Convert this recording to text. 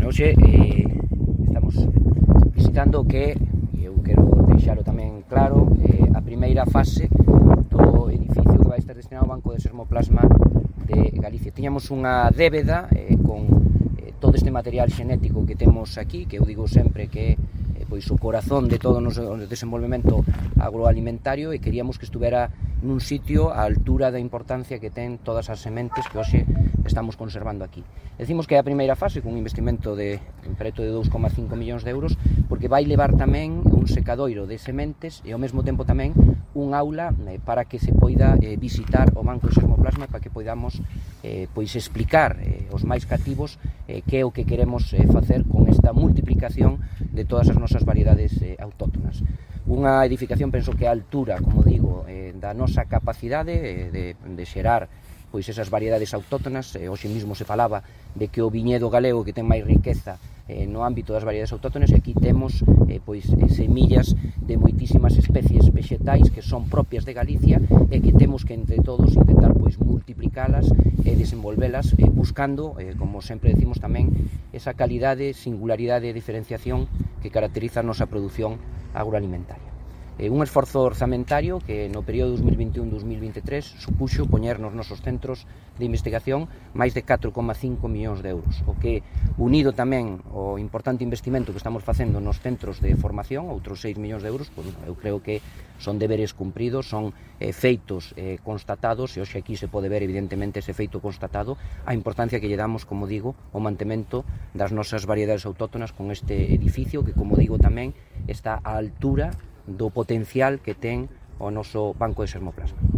Hoxe estamos visitando o que, eu quero deixalo tamén claro, a primeira fase do edificio que vai estar destinado ao Banco de Sermoplasma de Galicia. Tiñamos unha débeda con todo este material xenético que temos aquí, que eu digo sempre que pois o corazón de todo o noso desenvolvemento agroalimentario, e queríamos que estuvera nun sitio á altura da importancia que ten todas as sementes que hoxe estamos conservando aquí. Decimos que é a primeira fase cun investimento de preto de 2,5 millóns de euros, porque vai levar tamén un secadoiro de sementes e ao mesmo tempo tamén un aula para que se poida visitar o Banco de Sermoplasma, para que poidamos pois explicar aos máis cativos que é o que queremos facer con esta multiplicación de todas as nosas variedades autóctonas. Unha edificación, penso que a altura, como digo, da nosa capacidade de xerar pois esas variedades autóctonas. Hoxe mesmo se falaba de que o viñedo galego que ten máis riqueza no ámbito das variedades autóctonas, e aquí temos pois semillas de moitísimas especies vegetais que son propias de Galicia e que temos que entre todos intentar pois multiplicalas e desenvolvelas buscando, como sempre decimos tamén, esa calidade, singularidade e diferenciación que caracteriza a nosa produción agroalimentaria. Un esforzo orzamentario que no período 2021-2023 supuxo poñer nos nosos centros de investigación máis de 4,5 millóns de euros, o que, unido tamén ao importante investimento que estamos facendo nos centros de formación, outros 6 millóns de euros, pois, eu creo que son deberes cumpridos, son feitos constatados, e hoxe aquí se pode ver evidentemente ese feito constatado, a importancia que lle damos, como digo, ao mantemento das nosas variedades autóctonas con este edificio que, como digo, tamén está á altura do potencial que ten o noso Banco de Sermoplasma.